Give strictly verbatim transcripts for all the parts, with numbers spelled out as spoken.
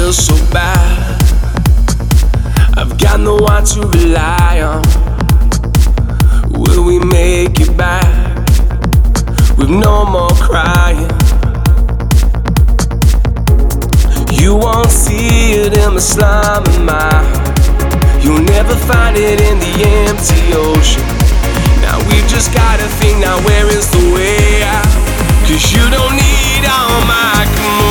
feel so bad. I've got no one to rely on. Will we make it back with no more crying? You won't see it in the slum of my heart. You'll never find it in the empty ocean. Now we've just gotta think, now where is the way out? Cause you don't need all my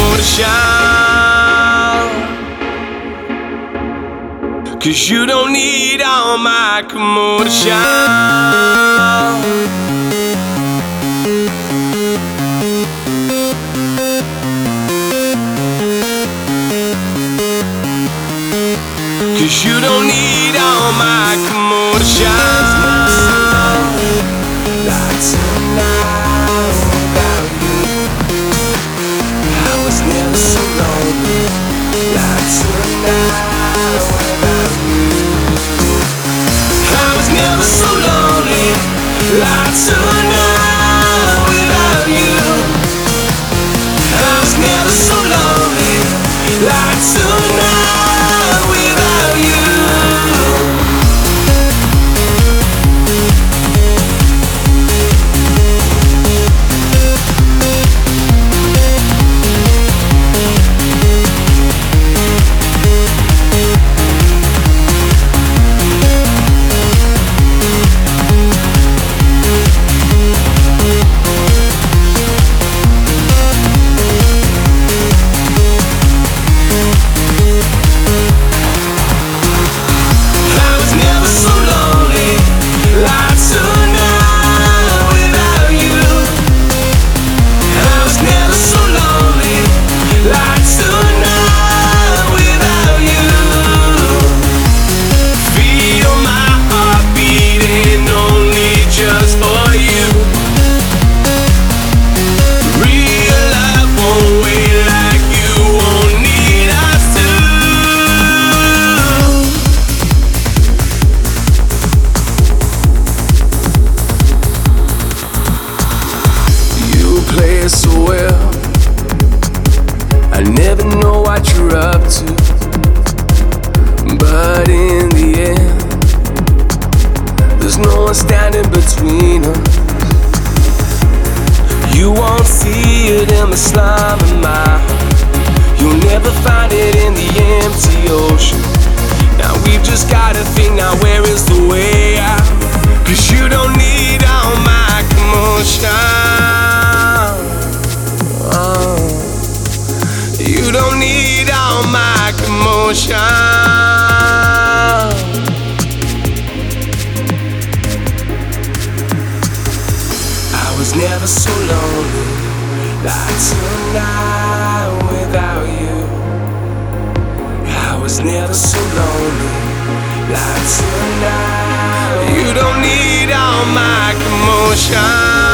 commotion. Cause you don't need all my commotion. Cause you don't need all my commotion. Like tonight without you, I was never so lonely. Like tonight without you, I was never so lonely. Like tonight without you, I was never so lonely. Like tonight without you. Play so well, I never know what you're up to, but in the end, there's no one standing between us. You won't see it in the slum of my heart. You'll never find it in the empty ocean. Now we've just gotta think, now where is the way out? Cause you don't need all my commotion. You don't need all my commotion. I was never so lonely like tonight without you. I was never so lonely like tonight. You don't need all my commotion.